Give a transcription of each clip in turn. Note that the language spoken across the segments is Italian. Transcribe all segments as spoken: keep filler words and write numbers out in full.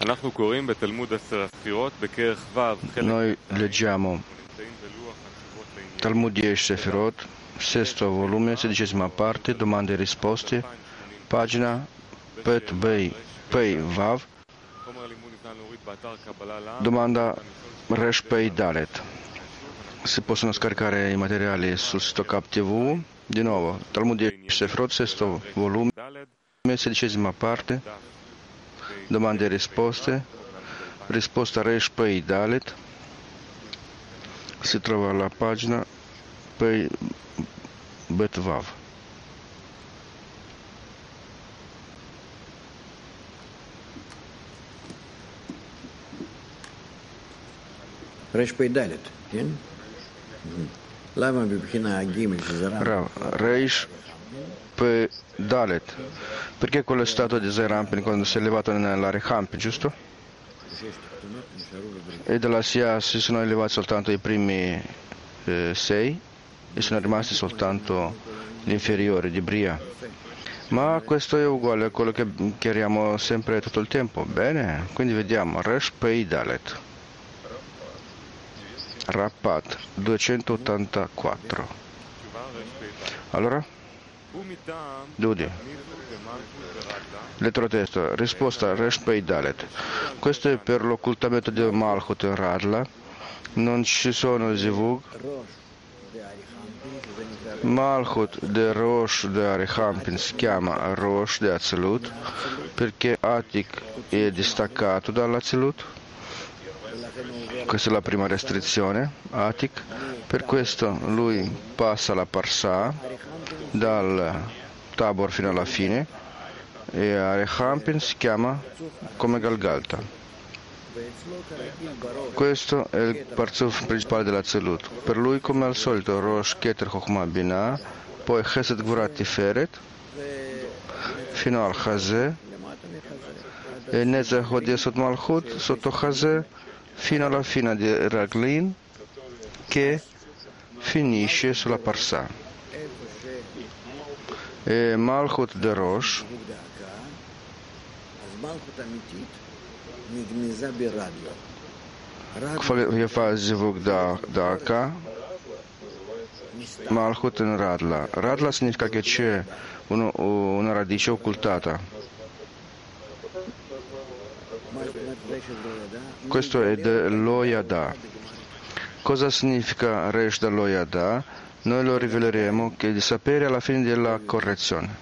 Noi leggiamo Talmud dieci Sefirot, sesto volume, sedicesima parte, domande e risposte, pagina Pet Bei Pei Vav, domanda Resh Pei Dalet. Si possono scaricare i materiali sul sito Cap T V. Di nuovo, Talmud dieci Sefirot, sesto volume, sedicesima parte, domande e risposte, risposta Resh Pei Dalet. Si trova alla pagina Pei Bet Vav. Resh Pei Dalet, כן? למה בבחינה הגימל שזה רם? Resh Pei Dalet. Perché quello è stato di Zerampin quando si è elevato nell'area Hampin, giusto? E dalla Sia si sono elevati soltanto i primi eh, sei e sono rimasti soltanto gli inferiori di Bria. Ma questo è uguale a quello che chiariamo sempre tutto il tempo. Bene, quindi vediamo Resh Pei Dalet. Rappat duecentottantaquattro. Allora? Dudi. Lettera testo. Risposta Resh Pei Dalet. Questo è per l'occultamento di Malchut e Radla. Non ci sono Zivug. Malchut de Rosh de Arihampin si chiama Rosh de Atzilut perché Atik è distaccato dall'Atzilut. Questa è la prima restrizione, Atik. Per questo lui passa la Parsa dal Tabor fino alla fine e Arihampin si chiama come Galgalta. Questo è il parzuf principale dell'Atzilut. Per lui, come al solito, Rosh Keter Chokhmah Binah, poi Chesed Gvurat Tiferet fino al Chazeh e Nezach Hod Yesod Malchut sotto Chazeh fino alla fine di Raglin che finisce sulla Parsa. E Malchut de Rosh che fa Zivug da, da H Malchut in Radla. Radla significa che c'è uno, una radice occultata. Questo è dell'Oyada. Cosa significa Resh dell'Oyada? Noi lo riveleremo che di sapere alla fine della correzione.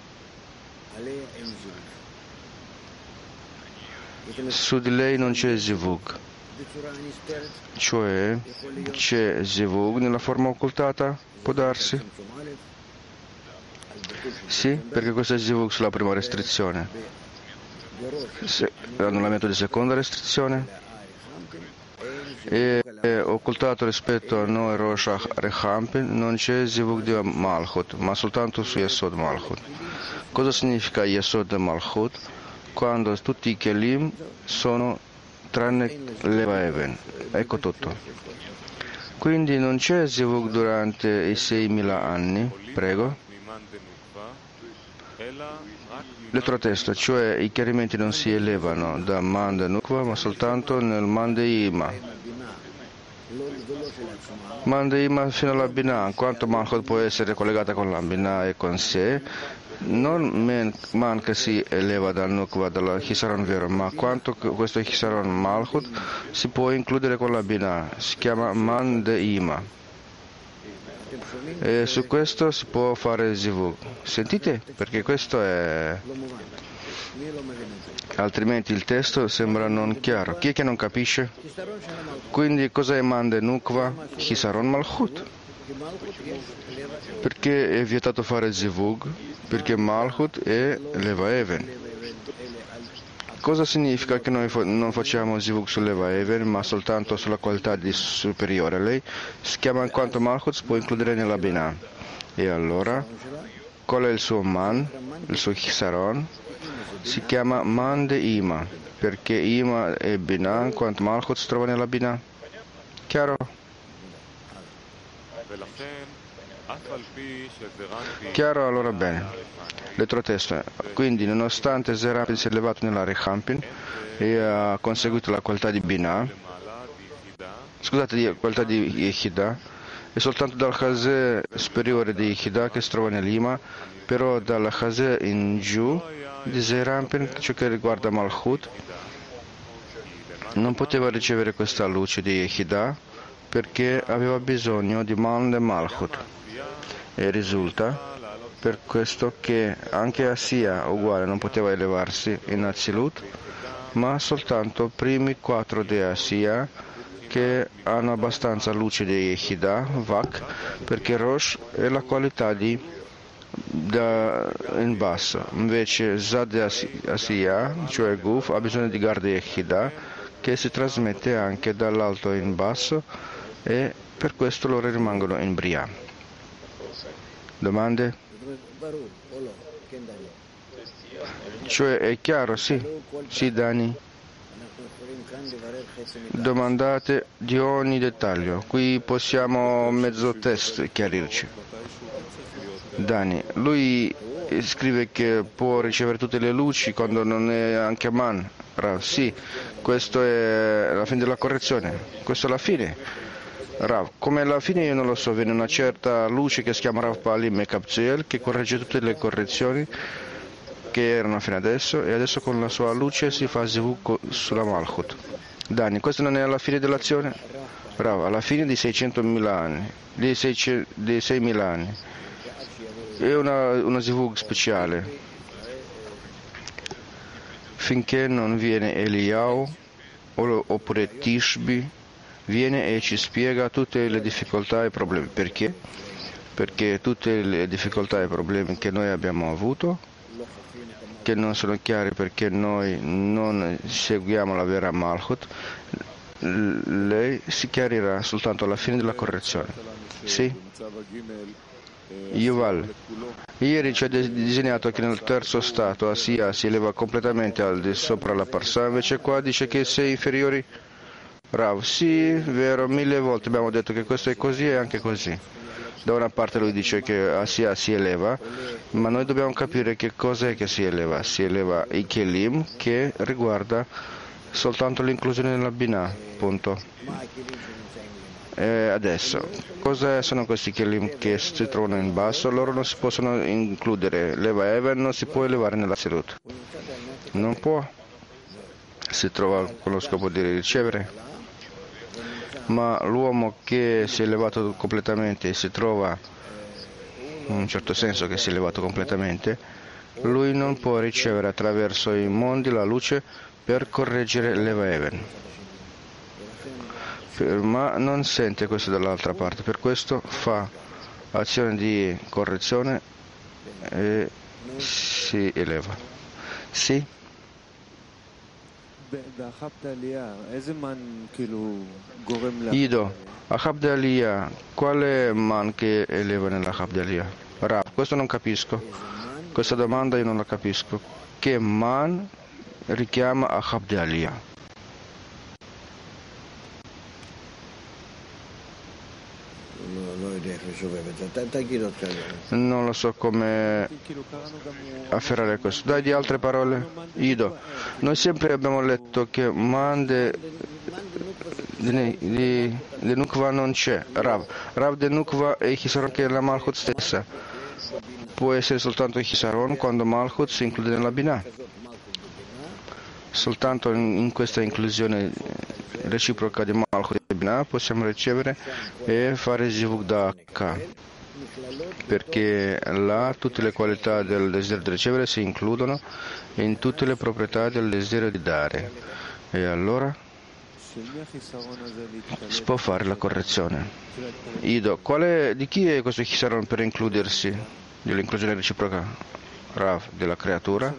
Su di lei non c'è Zivug, cioè c'è Zivug nella forma occultata? Può darsi? Sì, perché questo è Zivug sulla prima restrizione. Se, annullamento di seconda restrizione e è occultato rispetto a noi Rosh Rehampin, non c'è Zivug di Malchut, ma soltanto su Yesod Malchut. Cosa significa Yesod Malchut? Quando tutti i Kelim sono tranne Leva Even. Ecco tutto. Quindi non c'è Zivug durante i seimila anni, prego. Lettera testo, cioè i chiarimenti non si elevano da Manda Nukva, ma soltanto nel Manda Ima. Manda Ima fino alla Binah, quanto Malchut può essere collegata con la Binah e con sé, non man che si eleva dal Nukva, dal Chisaron vero, ma quanto questo Chisaron Malchut si può includere con la Binah, si chiama Manda Ima. E su questo si può fare Zivug. Sentite? Perché questo è... altrimenti il testo sembra non chiaro. Chi è che non capisce? Quindi cosa è Manda Nukva? Chisaron Malchut. Perché è vietato fare Zivug? Perché Malchut è Leva Even. Cosa significa che noi non facciamo Zivug sull'Eva Even, ma soltanto sulla qualità di superiore a lei? Si chiama in quanto Malchut si può includere nella Binah. E allora, qual è il suo Man? Il suo Chisaron? Si chiama Man de Ima, perché Ima è Binah, in quanto Malchut si trova nella Binah. Chiaro? Chiaro? Allora bene. Retrotesto. Quindi, nonostante Zerampin si è elevato nella Rechampin e ha conseguito la qualità di Binah, scusate, di qualità di Yechidah, è soltanto dal Chazé superiore di Yechidah che si trova nell'Ima, però dal Chazé in giù di Zerampin, ciò che riguarda Malchut, non poteva ricevere questa luce di Yechidah perché aveva bisogno di Man e Malchut. E risulta per questo che anche Asiya uguale non poteva elevarsi in Azilut, ma soltanto primi quattro di Asiya che hanno abbastanza luce di Yechidah, Vak, perché Rosh è la qualità di da, in basso. Invece Zad Asiya, cioè Guf, ha bisogno di Gard Yechidah, che si trasmette anche dall'alto in basso, e per questo loro rimangono in Bria. Domande? Cioè è chiaro? Sì? Sì, Dani? Domandate di ogni dettaglio. Qui possiamo mezzo test chiarirci. Dani, lui scrive che può ricevere tutte le luci quando non è anche Man. Rav, sì, questo è la fine della correzione. Questo è la fine. Rav, come alla fine io non lo so, viene una certa luce che si chiama Rav Palim e Kapziel che corregge tutte le correzioni che erano fino adesso, e adesso con la sua luce si fa Zivuk sulla Malchut. Dani, questo non è alla fine dell'azione? Rav, alla fine di seicentomila anni, di, di seimila anni. È una, una Zivuk speciale. Finché non viene Eliyahu oppure Tishbi, viene e ci spiega tutte le difficoltà e problemi. Perché? Perché tutte le difficoltà e problemi che noi abbiamo avuto, che non sono chiari perché noi non seguiamo la vera Malchut, lei si chiarirà soltanto alla fine della correzione. Sì? Yuval, ieri ci ha disegnato che nel terzo stato Asiya si eleva completamente al di sopra la Parsa, invece qua dice che sei inferiori. Rav, sì, vero, mille volte abbiamo detto che questo è così e anche così. Da una parte lui dice che Asiya si eleva, ma noi dobbiamo capire che cos'è che si eleva. Si eleva i Kelim, che riguarda soltanto l'inclusione nella Binah, punto. E adesso, cosa sono questi Kelim che si trovano in basso? Loro non si possono includere. Leva Even non si può elevare nella Sirut. Non può. Si trova con lo scopo di ricevere. Ma l'uomo che si è elevato completamente e si trova, in un certo senso che si è elevato completamente, lui non può ricevere attraverso i mondi la luce per correggere Leva Even. Ma non sente questo dall'altra parte, per questo fa azione di correzione e si eleva. Sì? Ido, Achab Aliyah, quale man che eleva nella Achab Aliyah? Rav, questo non capisco. Questa domanda io non la capisco. Che man richiama Achab Aliyah? Non lo so come afferrare questo. Dai di altre parole. Ido, noi sempre abbiamo letto che man de, di, di, di Nukva non c'è. Rav, Rav de Nukva è Chisaron che è la Malchut stessa. Può essere soltanto Chisaron quando Malchut si include nella Binah. Soltanto in, in questa inclusione reciproca di Malchut e Binah possiamo ricevere e fare Zivuk da H, perché là tutte le qualità del desiderio di ricevere si includono in tutte le proprietà del desiderio di dare, e allora si può fare la correzione. Ido, quale, di chi è questo Chisaron per includersi dell'inclusione reciproca? Rav, della creatura?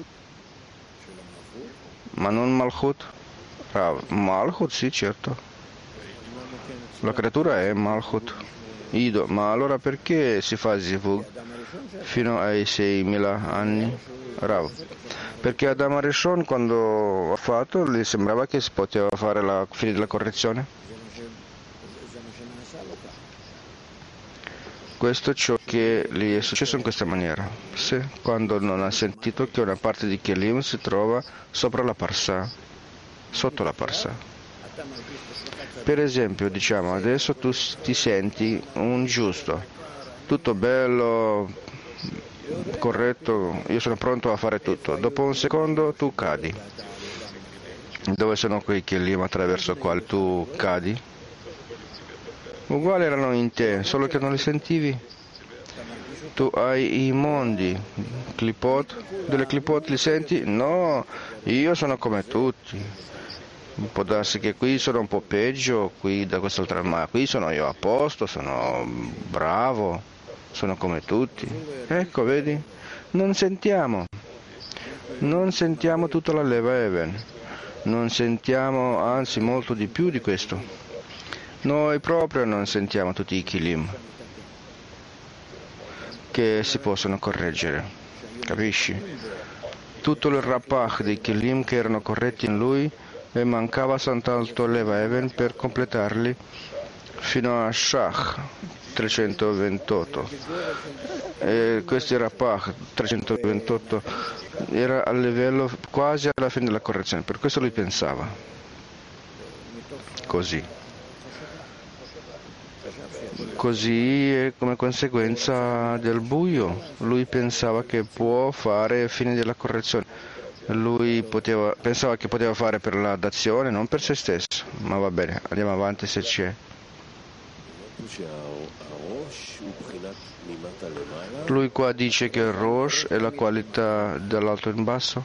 Ma non Malchut? Rav, Malchut sì, certo. La creatura è Malchut. Ido, ma allora perché si fa Zivug fino ai seimila anni? Rav, perché Adam Arishon quando ha fatto gli sembrava che si poteva fare la fine della correzione. Questo è ciò che gli è successo in questa maniera. Sì, quando non ha sentito che una parte di Kelim si trova sopra la Parsa, sotto la Parsa. Per esempio, diciamo, adesso tu ti senti un giusto, tutto bello, corretto, io sono pronto a fare tutto. Dopo un secondo tu cadi. Dove sono quei Kelim attraverso i quali tu cadi? Uguali erano in te, solo che non li sentivi. Tu hai i mondi, clipot, delle clipot li senti? No, io sono come tutti. Può darsi che qui sono un po' peggio, qui da quest'altra, ma qui sono io a posto, sono bravo, sono come tutti. Ecco, vedi? Non sentiamo. Non sentiamo tutta la leva Even. Non sentiamo, anzi, molto di più di questo. Noi proprio non sentiamo tutti i Kelim che si possono correggere, capisci? Tutto il rapach dei Kelim che erano corretti in lui e mancava soltanto Leva Even per completarli fino a Shach trecentoventotto. E questi rapach trecentoventotto era a livello quasi alla fine della correzione, per questo lui pensava così. Così e come conseguenza del buio, lui pensava che può fare fine della correzione. Lui poteva, pensava che poteva fare per la dazione, non per se stesso. Ma va bene, andiamo avanti se c'è. Lui qua dice che il Rosh è la qualità dall'alto in basso.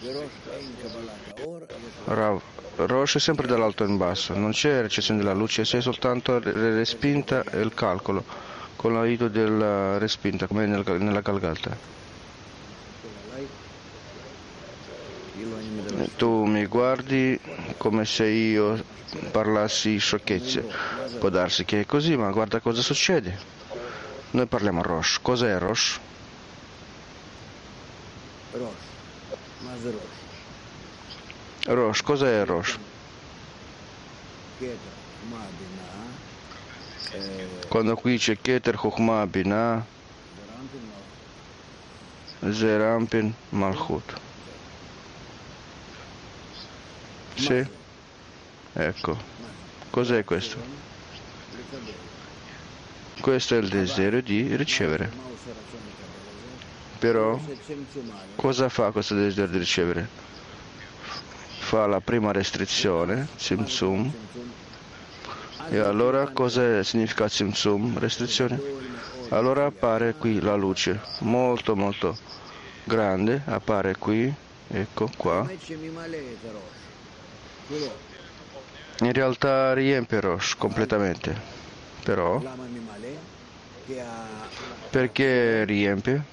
Rav. Rosh è sempre dall'alto in basso, non c'è ricezione della luce, c'è soltanto la respinta e il calcolo con l'aiuto della respinta, come nella Galgalta. Tu mi guardi come se io parlassi sciocchezze. Può darsi che è così, ma guarda cosa succede. Noi parliamo Rosh. Cos'è Rosh? Rosh, cos'è Rosh? Quando qui c'è Keter, Chokhmah, Binah, Zerampin, Malchut. Sì? Ecco. Cos'è questo? Questo è il desiderio di ricevere. Però, cosa fa questo desiderio di ricevere? Fa la prima restrizione, Tzimtzum, e allora cosa significa Tzimtzum, restrizione? Allora appare qui la luce, molto molto grande, appare qui, ecco qua. In realtà riempie Rosh completamente, però perché riempie?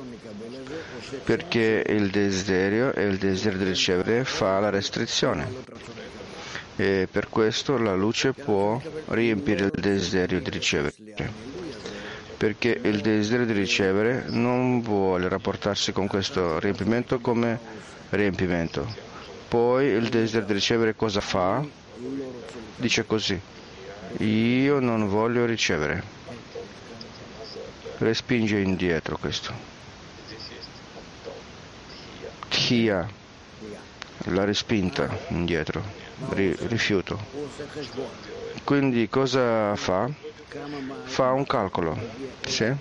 Perché il desiderio e il desiderio di ricevere fa la restrizione e per questo la luce può riempire il desiderio di ricevere, perché il desiderio di ricevere non vuole rapportarsi con questo riempimento come riempimento. Poi il desiderio di ricevere cosa fa? Dice così: io non voglio ricevere, respinge indietro questo. Tchia, la respinta indietro, ri, rifiuto. Quindi cosa fa? Fa un calcolo, sì?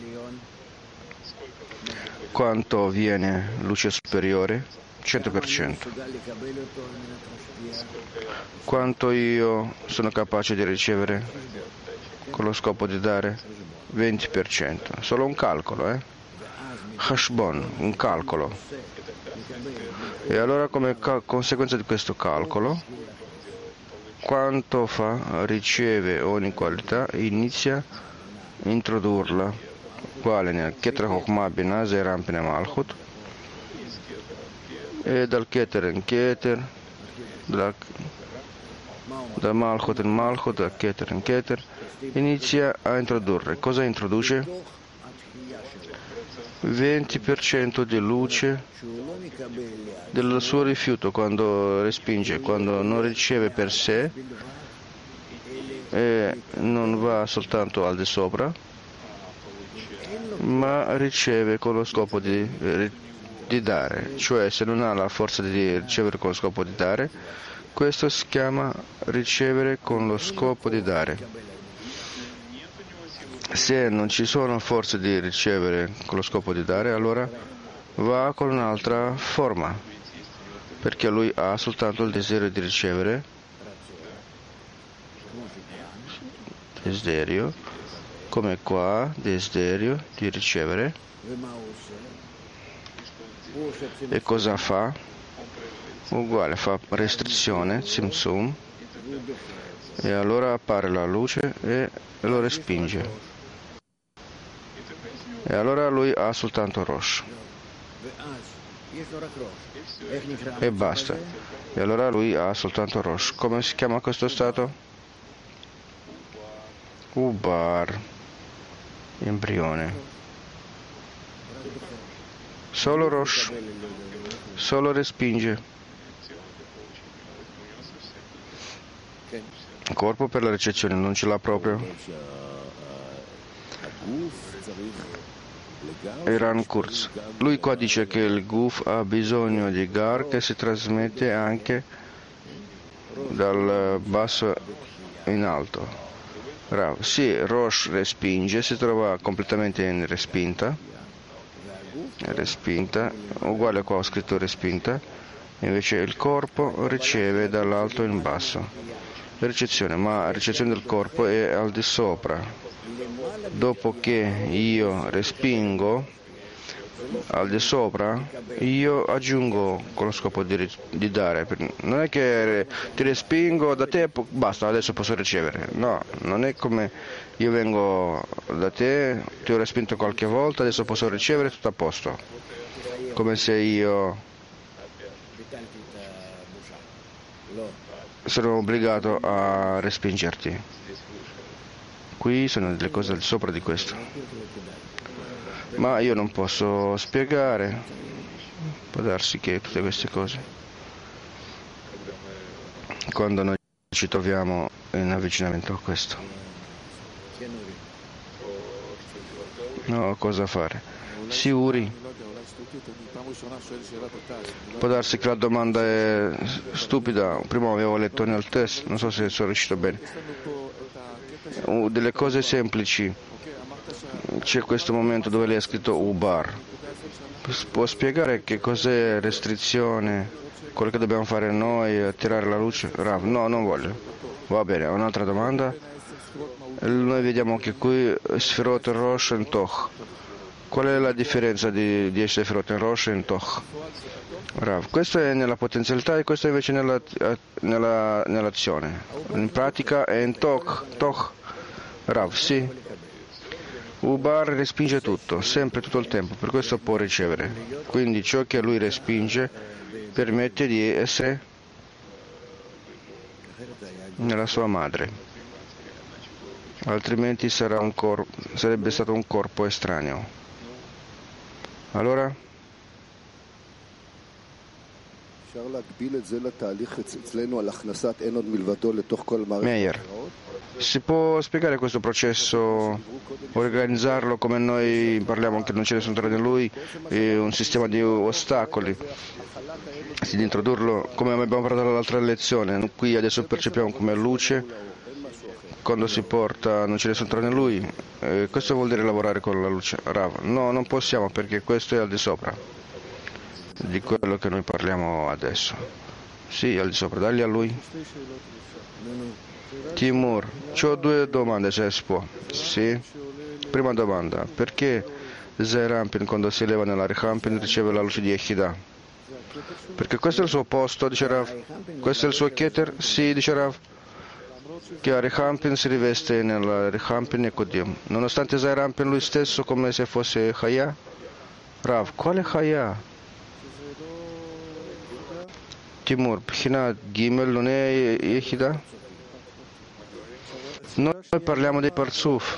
Quanto viene luce superiore? cento per cento. Quanto io sono capace di ricevere con lo scopo di dare? venti per cento. Solo un calcolo, eh? Hashbon, un calcolo. E allora come ca- conseguenza di questo calcolo, quanto fa? Riceve ogni qualità, inizia a introdurla. Quale? Nel Keter Chokhmah Binah Zerampin Malchut. E dal Keter in Keter, da, da Malchut in Malchut, da Keter in Keter, inizia a introdurre. Cosa introduce? venti per cento di luce del suo rifiuto quando respinge, quando non riceve per sé e non va soltanto al di sopra, ma riceve con lo scopo di, di dare, cioè se non ha la forza di ricevere con lo scopo di dare, questo si chiama ricevere con lo scopo di dare. Se non ci sono forze di ricevere con lo scopo di dare, allora va con un'altra forma, perché lui ha soltanto il desiderio di ricevere, desiderio, come qua, desiderio di ricevere. E cosa fa? Uguale, fa restrizione, Tzimtzum, e allora appare la luce e lo respinge. E allora lui ha soltanto Rosh. E basta. E allora lui ha soltanto Rosh. Come si chiama questo stato? Ubar. Embrione. Solo Rosh. Solo respinge. Corpo per la ricezione non ce l'ha proprio. Iran Kurz. Lui qua dice che il Guf ha bisogno di Gar che si trasmette anche dal basso in alto. Rav. Sì, Rosh respinge, si trova completamente in respinta. Respinta, uguale qua ho scritto respinta. Invece il corpo riceve dall'alto in basso. Ricezione, ma la ricezione del corpo è al di sopra. Dopo che io respingo al di sopra, io aggiungo con lo scopo di, di dare. Non è che ti respingo da te, basta, adesso posso ricevere. No, non è come io vengo da te, ti ho respinto qualche volta, adesso posso ricevere, tutto a posto. Come se io sono obbligato a respingerti. Qui sono delle cose al di sopra di questo. Ma io non posso spiegare. Può darsi che tutte queste cose, quando noi ci troviamo in avvicinamento a questo, no, cosa fare? Siuri. Può darsi che la domanda è stupida, prima avevo letto nel test, non so se sono riuscito bene. Delle cose semplici, c'è questo momento dove lei ha scritto Ubar. Può spiegare che cos'è restrizione, quello che dobbiamo fare noi, attirare la luce? Rav, no, non voglio. Va bene, un'altra domanda. Noi vediamo che qui Sfirot Rosh e Toch. Qual è la differenza di, di Sefirot in Rosh e in Toch? Rav, questo è nella potenzialità e questo invece nella, nella, nell'azione. In pratica è in Toch. Toch. Rav, sì. Ubar respinge tutto, sempre, tutto il tempo, per questo può ricevere. Quindi ciò che lui respinge permette di essere nella sua madre. Altrimenti sarà un cor- sarebbe stato un corpo estraneo. Allora? Meyer, si può spiegare questo processo, organizzarlo come noi parliamo, che non ce ne sono tra di lui, un sistema di ostacoli, di introdurlo come abbiamo parlato nell'altra lezione. Qui adesso percepiamo come luce, quando si porta non ce ne sono tra di lui, eh, questo vuol dire lavorare con la luce. Rav, no, non possiamo, perché questo è al di sopra di quello che noi parliamo adesso. Sì, al di sopra, dagli a lui. Timur, ho due domande se si può. Sì. Prima domanda, perché Zeirampin quando si eleva nella Rihampin riceve la luce di Echida? Perché questo è il suo posto, dice Rav. Questo è il suo Keter? Sì, dice Rav. Che a Rihampin si riveste nella Rihampin e Kodim. Nonostante Zeirampin lui stesso come se fosse Chaya? Rav, quale Chaya? Timur, Pchinat Gimel non è Echida? Noi parliamo dei Parzuf.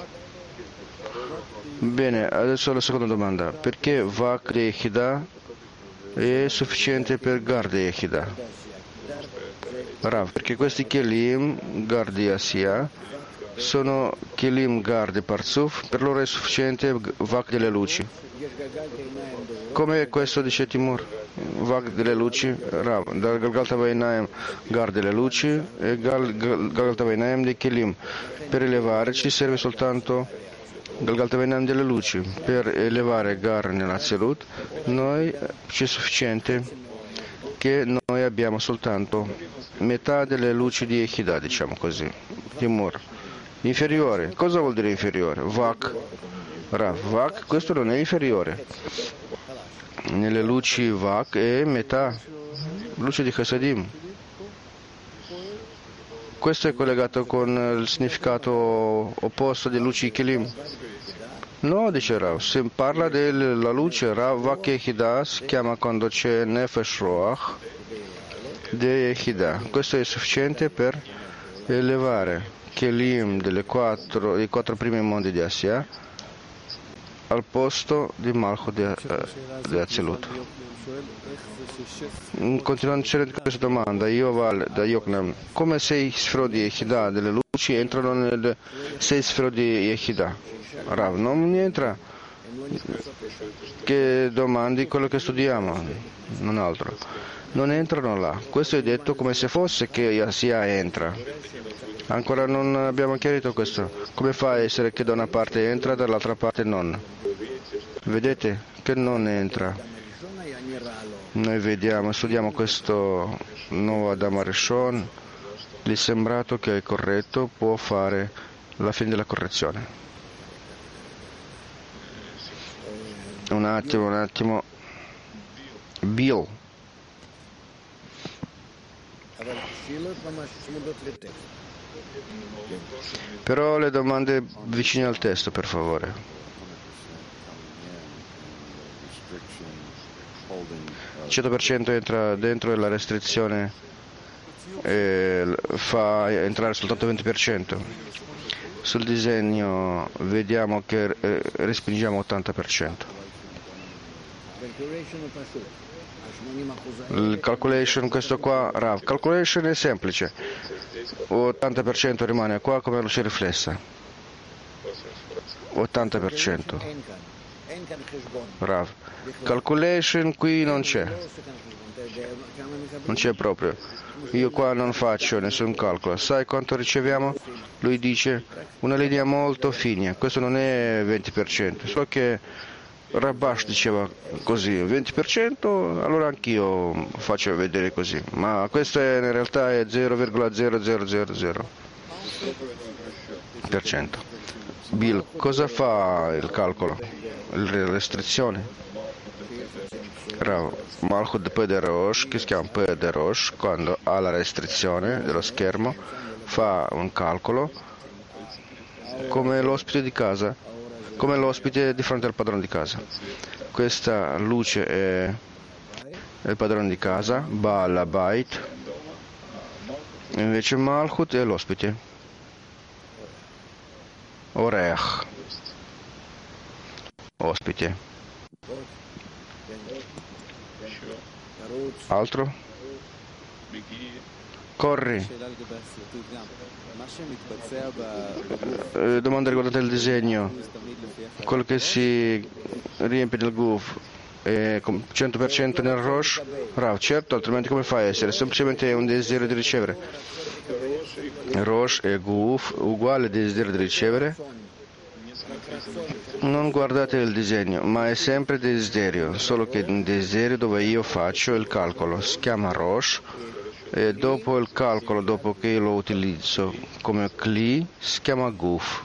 Bene, adesso la seconda domanda. Perché Vak di Echida è sufficiente per Gar di Echida? Rav, perché questi Kelim, Gar di Asia, sono Kelim Gar di Parzuf, per loro è sufficiente Vak delle luci. Come questo dice Timur? Vak delle luci, Rav, dal Galgalta Vainaim Gar delle luci e Gal, Gal, Galgalta Vainaim dei Kelim. Per elevare ci serve soltanto Galgalta Vainaim delle luci. Per elevare Gar nell'Azilut noi ci è sufficiente che noi abbiamo soltanto metà delle luci di Echida, diciamo così. Timur. Inferiore. Cosa vuol dire inferiore? Vak. Rav. Vak, questo non è inferiore. Nelle luci Vak è metà. Luce di Chasadim. Questo è collegato con il significato opposto di luci Kelim. No, dice Rav. Se parla della luce, Rav Vak Echida si chiama quando c'è Nefesh Roach de Echida. Questo è sufficiente per elevare Kelim delle quattro, dei quattro primi mondi di Asya al posto di Malchut di, uh, di Azilut. Continuando a c'è questa domanda, io Val da Yoknam, come sei sfero di Echida delle luci entrano nel sei sfero di Echida? Rav, non entra, che domandi quello che studiamo, non altro. Non entrano là. Questo è detto come se fosse che Asya entra. Ancora non abbiamo chiarito questo. Come fa a essere che da una parte entra e dall'altra parte non? Vedete che non entra. Noi vediamo, studiamo questo nuovo Adam Arishon. Gli è sembrato che è corretto, può fare la fine della correzione. Un attimo, un attimo. Bill. Però le domande vicine al testo, per favore. cento per cento entra dentro e la restrizione eh, fa entrare soltanto venti per cento. Sul disegno vediamo che eh, respingiamo ottanta per cento. Il calculation, questo qua, Rav, calculation è semplice. ottanta per cento rimane qua come luce riflessa. ottanta per cento. Rav. Calculation qui non c'è. Non c'è proprio. Io qua non faccio nessun calcolo. Sai quanto riceviamo? Lui dice una linea molto fine. Questo non è venti per cento. So che Rabash diceva così, venti per cento, allora anch'io faccio vedere così. Ma questo è, in realtà è zero virgola zero zero zero zero per cento. Bill, cosa fa il calcolo? Le restrizioni? Rav, Malchut P de Rosh, che si chiama P de Rosh, quando ha la restrizione dello schermo, fa un calcolo come l'ospite di casa, come l'ospite di fronte al padrone di casa. Questa luce è il padrone di casa, Baal Abait, invece Malchut è l'ospite. Oreach, ospite. Altro? Corri. Eh, domanda riguardante il disegno. Quello che si riempie del Guf è cento per cento nel Rosh? Rav, certo, altrimenti come fai a essere? Semplicemente un desiderio di ricevere. Rosh e Guf uguale desiderio di ricevere. Non guardate il disegno, ma è sempre desiderio, solo che un desiderio dove io faccio il calcolo. Si chiama Rosh e dopo il calcolo, dopo che io lo utilizzo come Kli, si chiama Guf.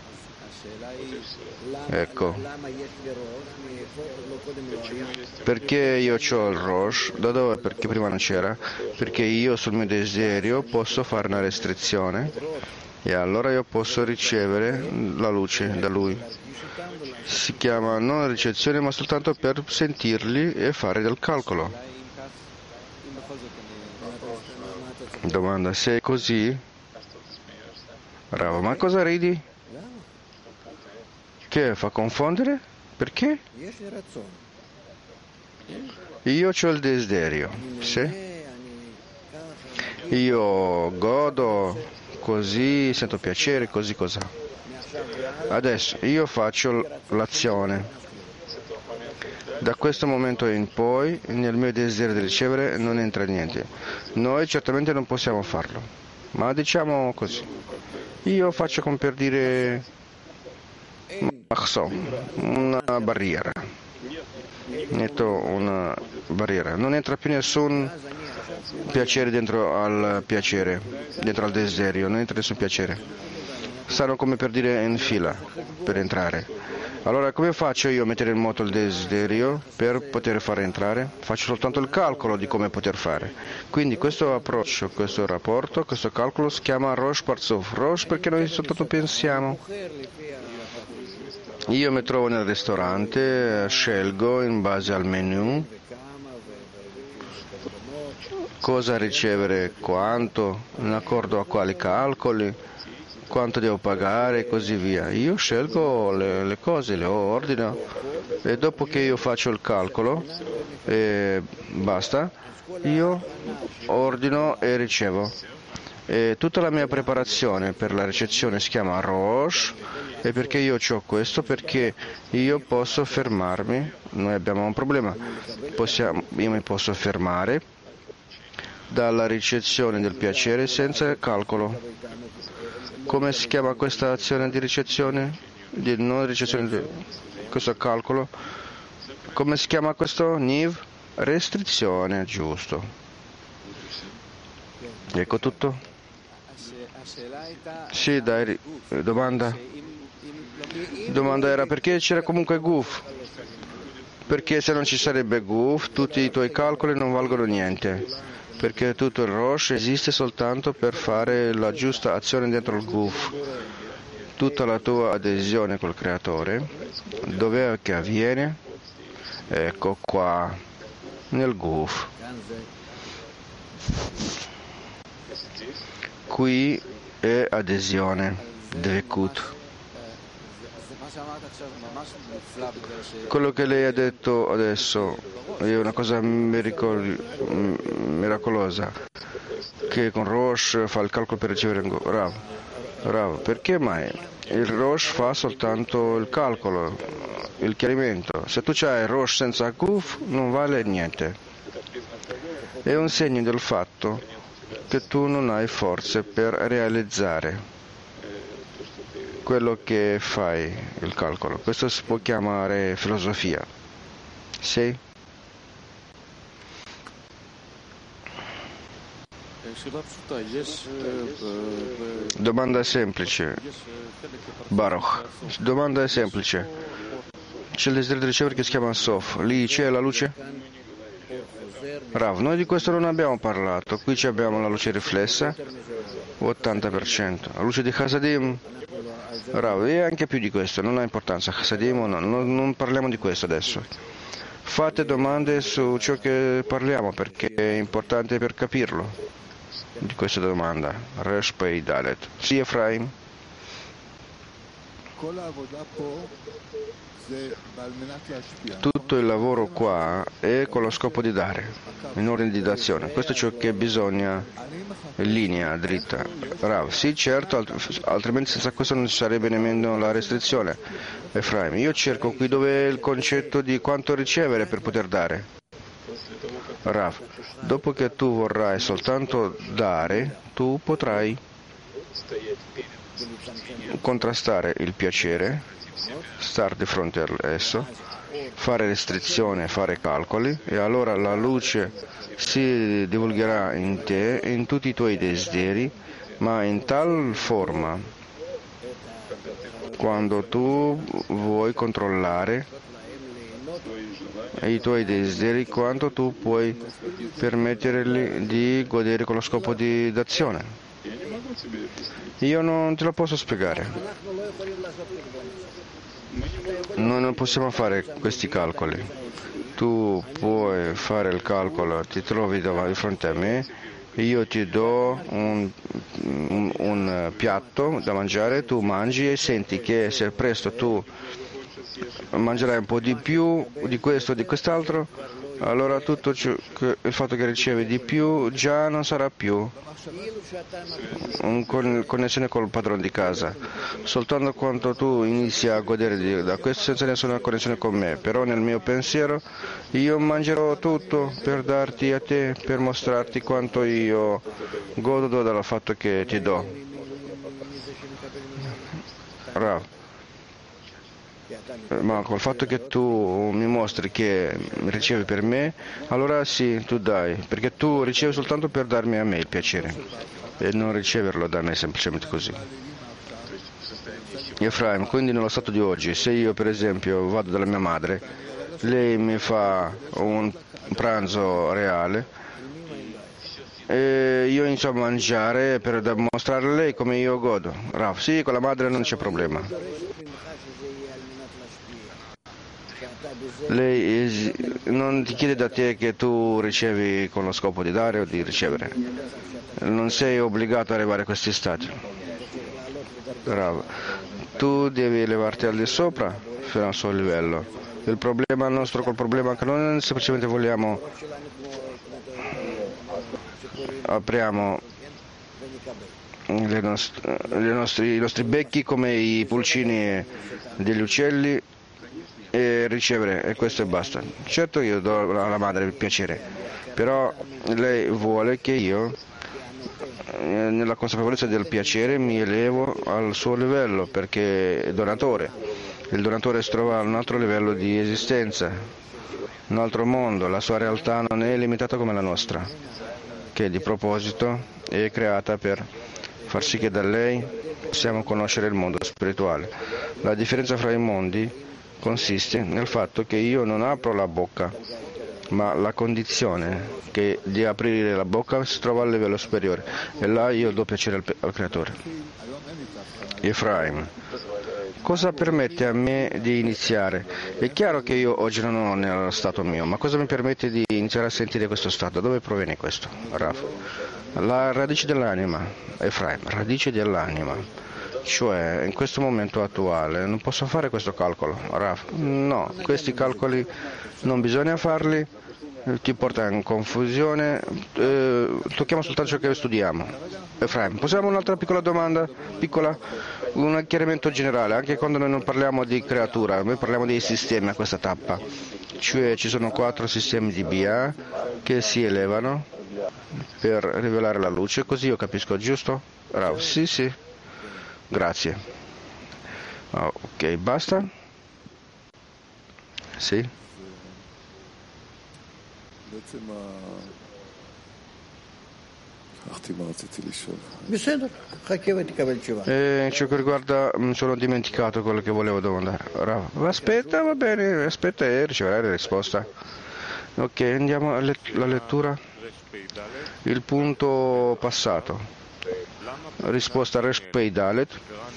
Ecco. Perché io ho il Rosh? Da dove? Perché prima non c'era? Perché io sul mio desiderio posso fare una restrizione e allora io posso ricevere la luce da lui. Si chiama non ricezione ma soltanto per sentirli e fare del calcolo. Domanda, se è così? Bravo, ma cosa ridi? Che fa confondere? Perché? Io ho il desiderio, sì? Io godo così sento piacere, così cosa. Adesso io faccio l'azione. Da questo momento in poi, nel mio desiderio di ricevere non entra niente. Noi certamente non possiamo farlo, ma diciamo così. Io faccio come per dire una barriera. Metto una barriera. Non entra più nessun piacere dentro al piacere, dentro al desiderio, non entra nessun piacere. Stanno come per dire in fila per entrare. Allora come faccio io a mettere in moto il desiderio per poter fare entrare? Faccio soltanto il calcolo di come poter fare. Quindi questo approccio, questo rapporto, questo calcolo si chiama Rosh Parzuf. Rosh perché noi soltanto pensiamo. Io mi trovo nel ristorante, scelgo in base al menu cosa ricevere, quanto, in accordo a quali calcoli, quanto devo pagare e così via. Io scelgo le, le cose, le ordino e dopo che io faccio il calcolo e basta, io ordino e ricevo. E tutta la mia preparazione per la ricezione si chiama Rosh, e perché io ho questo? Perché io posso fermarmi, noi abbiamo un problema, Possiamo, io mi posso fermare dalla ricezione del piacere senza calcolo. Come si chiama questa azione di ricezione? Di non ricezione di questo calcolo? Come si chiama questo? Niv? Restrizione, giusto. Ecco tutto? Sì, dai, domanda. Domanda era perché c'era comunque Guf? Perché se non ci sarebbe Guf, tutti i tuoi calcoli non valgono niente. Perché tutto il Rosh esiste soltanto per fare la giusta azione dentro il Guf. Tutta la tua adesione col Creatore, dov'è che avviene? Ecco qua, nel Guf. Qui è adesione, Dvekut. Quello che lei ha detto adesso è una cosa miracol- miracolosa, che con Rosh fa il calcolo per ricevere un Guf. Bravo, bravo. Perché mai? Il Rosh fa soltanto il calcolo, il chiarimento. Se tu c'hai il Rosh senza Guf non vale niente. È un segno del fatto che tu non hai forze per realizzare quello che fai, il calcolo. Questo si può chiamare filosofia. Sì? Domanda semplice. Baruch. Domanda semplice. C'è il desiderio di ricevere che si chiama Sof. Lì c'è la luce? Rav, noi di questo non abbiamo parlato. Qui abbiamo la luce riflessa, ottanta per cento. La luce di Hasadim? Rav, e anche più di questo, non ha importanza. Hasadim o no, non, non parliamo di questo adesso. Fate domande su ciò che parliamo, perché è importante per capirlo. Di questa domanda. Resh Pei Dalet. Sì, Efraim? Tutto il lavoro qua è con lo scopo di dare, in ordine di dazione. Questo è ciò che bisogna, in linea, dritta. Bravo, sì, certo, alt- altrimenti senza questo non ci sarebbe nemmeno la restrizione. Efraim, io cerco qui dove è il concetto di quanto ricevere per poter dare. Rav, dopo che tu vorrai soltanto dare, tu potrai contrastare il piacere, stare di fronte a esso, fare restrizione, fare calcoli, e allora la luce si divulgherà in te e in tutti i tuoi desideri, ma in tal forma quando tu vuoi controllare i tuoi desideri, quanto tu puoi permetterli di godere con lo scopo di d'azione. Io non te lo posso spiegare. Noi non possiamo fare questi calcoli. Tu puoi fare il calcolo, ti trovi davanti di fronte a me, io ti do un, un, un piatto da mangiare, tu mangi e senti che se presto tu mangerai un po' di più di questo o di quest'altro, allora tutto ciò che, il fatto che ricevi di più già non sarà più una con, connessione col padrone di casa. Soltanto quando tu inizi a godere di, da questo senza nessuna connessione con me. Però nel mio pensiero io mangerò tutto per darti a te, per mostrarti quanto io godo dal fatto che ti do. Rav. Ma col fatto che tu mi mostri che ricevi per me, allora sì, tu dai, perché tu ricevi soltanto per darmi a me il piacere e non riceverlo da me semplicemente così. Efraim, quindi nello stato di oggi, se io per esempio vado dalla mia madre, lei mi fa un pranzo reale e io inizio a mangiare per dimostrare a lei come io godo. Rav, sì, con la madre non c'è problema. Lei es- non ti chiede da te che tu ricevi con lo scopo di dare o di ricevere. Non sei obbligato ad arrivare a questi stati. Bravo. Tu devi elevarti al di sopra fino al suo livello. Il problema nostro col problema è che noi semplicemente vogliamo apriamo le nost- le nostri, i nostri becchi come i pulcini degli uccelli e ricevere, e questo e basta. Certo io do alla madre il piacere, però lei vuole che io nella consapevolezza del piacere mi elevo al suo livello, perché è donatore. Il donatore si trova a un altro livello di esistenza, un altro mondo, la sua realtà non è limitata come la nostra, che di proposito è creata per far sì che da lei possiamo conoscere il mondo spirituale. La differenza fra i mondi consiste nel fatto che io non apro la bocca, ma la condizione che di aprire la bocca si trova al livello superiore e là io do piacere al, al creatore. Efraim, cosa permette a me di iniziare? È chiaro che io oggi non ho nello stato mio, ma cosa mi permette di iniziare a sentire questo stato? Dove proviene questo? Raf. La radice dell'anima, Efraim, radice dell'anima. Cioè, in questo momento attuale non posso fare questo calcolo, Raf. No, questi calcoli non bisogna farli, ti porta in confusione, eh, tocchiamo soltanto ciò che studiamo. Efraim, possiamo un'altra piccola domanda? Piccola? Un chiarimento generale, anche quando noi non parliamo di creatura, noi parliamo dei sistemi a questa tappa. Cioè ci sono quattro sistemi di B A che si elevano per rivelare la luce, così io capisco, giusto? Rav, sì, sì. Grazie. Oh, ok, basta? Sì? E ciò che riguarda, mi sono dimenticato quello che volevo domandare. Rav, aspetta, va bene, aspetta e riceverai la risposta. Ok, andiamo alla lettura. Il punto passato. Risposta Resh Pei Dalet,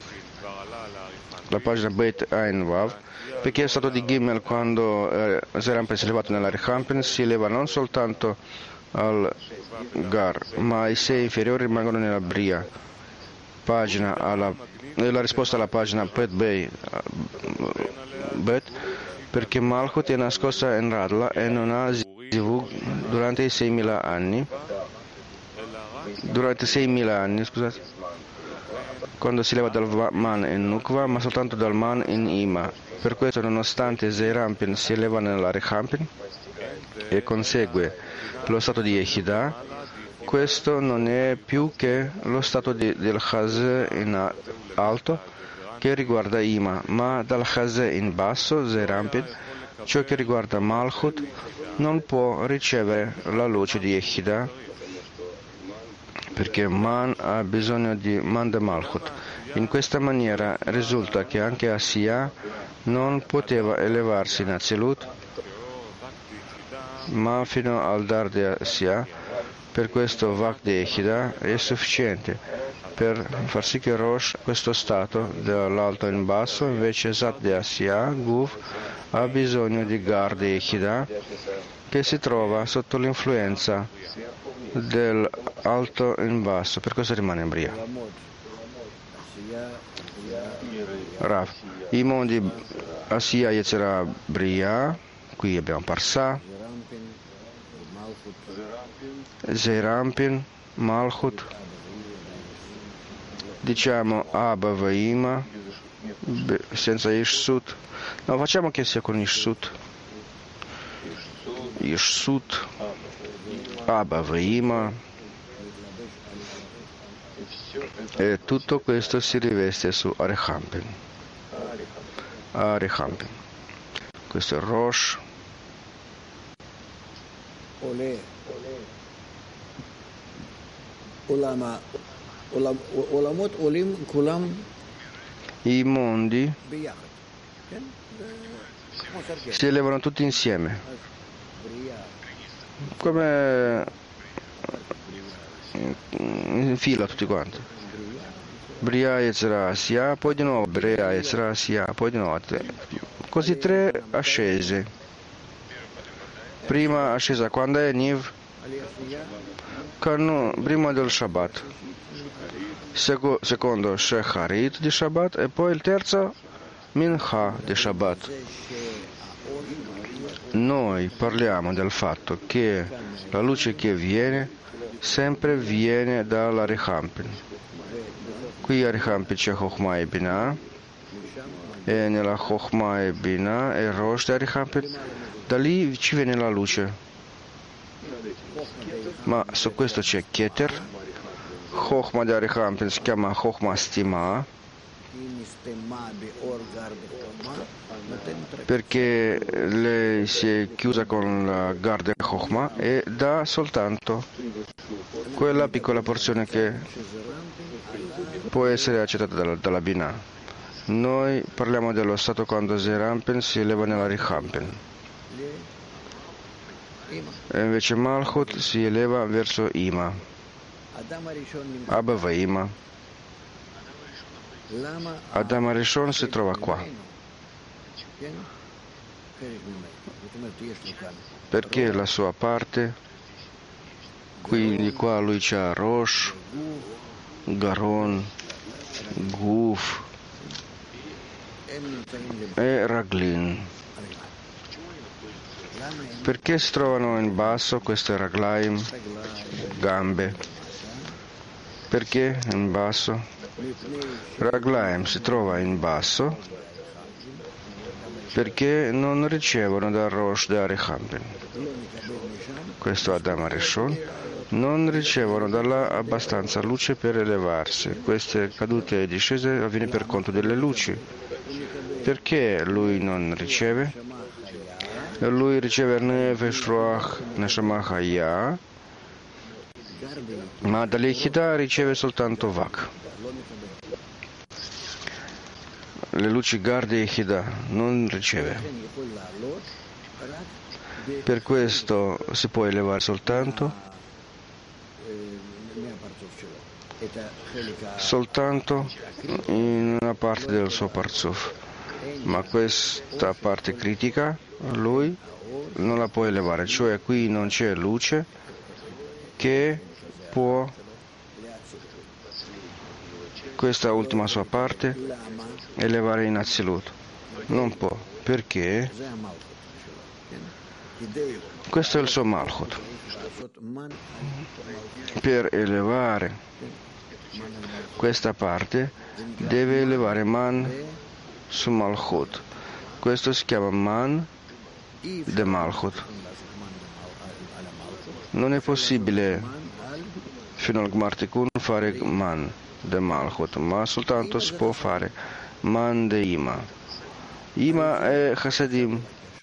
la pagina Beit Ein Vav, perché è stato di Gimel quando eh, Zerampen si è elevato nell'Arihampen, si eleva non soltanto al Gar, ma i sei inferiori rimangono nella Bria. Pagina alla, la risposta alla pagina Pet Bei Bet, perché Malchut è nascosta in Radla e non ha Zivug durante i seimila anni. Durante seimila anni, scusate, quando si leva dal Man in Nukva, ma soltanto dal Man in Ima. Per questo, nonostante Zeirampin si eleva nell'Arihampin e consegue lo stato di Echida, questo non è più che lo stato di, del Chazé in alto che riguarda Ima, ma dal Chazé in basso, Zeirampin, ciò che riguarda Malchut, non può ricevere la luce di Echida, perché Man ha bisogno di Man de Malchut. In questa maniera risulta che anche Asiya non poteva elevarsi in Azilut, ma fino al Dar di Asiya. Per questo Vak de Echida è sufficiente per far sì che Rosh, questo stato dall'alto in basso, invece Zat de Asiya, Guf, ha bisogno di Gar de Echida, che si trova sotto l'influenza dell'alto in basso, per questo rimane in Bria. Rav, i mondi Asiya, Yetzirah, Bria, qui abbiamo Parsa, Zeirampin, Malchut, diciamo Abba Vaima, senza Ishsut, no, facciamo che sia con Ishsut, Ishsut, Abba Vaima, e tutto questo si riveste su Arehampin. Arehampin. Questo è Rosh. Ole. Olama. Olam, olamot olim kulam. I mondi si elevano tutti insieme, come in fila tutti quanti. Bria, Yetzirah, Asiyah, poi di nuovo Bria, Yetzirah, Asiyah, poi di nuovo così tre ascese. Prima ascesa quando è Niv, prima del Shabbat, Seco, secondo Shecharit di Shabbat e poi il terzo Mincha di Shabbat. Noi parliamo del fatto che la luce che viene sempre viene dall'Arehampin. Qui Arehampin c'è Chokhmah e Binah, e nella Chokhmah e Binah è Rosh di Arehampin, da lì ci viene la luce. Ma su questo c'è Keter. Chokhmah di Arehampin si chiama Chokhmah Stima, perché lei si è chiusa con la Garde Chokhmah e dà soltanto quella piccola porzione che può essere accettata dalla, dalla Binah. Noi parliamo dello stato quando Zeirampin si eleva nell'Arehampin e invece Malchut si eleva verso Ima, Abba Vaima. Adam Arishon si trova qua perché la sua parte, quindi qua lui c'ha Rosh, Garon, Guf e Raglin. Perché si trovano in basso queste Raglaim, gambe? Perché in basso? Raglaim si trova in basso perché non ricevono dal Rosh di Arehampin. Questo Adam Arishon non ricevono dalla abbastanza luce per elevarsi. Queste cadute e discese avviene per conto delle luci. Perché lui non riceve? Lui riceve Nefesh Ruach Neshama Chaya, ma dall'Echida riceve soltanto Vak. Le luci Garde e Echida non riceve. Per questo si può elevare soltanto soltanto in una parte del suo Parzuf, ma questa parte critica lui non la può elevare, cioè qui non c'è luce che può questa ultima sua parte elevare in Azilut. Non può, perché questo è il suo Malchut. Per elevare questa parte deve elevare Man su Malchut. Questo si chiama Man de Malchut. Non è possibile fino al Gmar Tikkun fare Man de Malchut, ma soltanto si può fare Man de Ima. Ima è Chasadim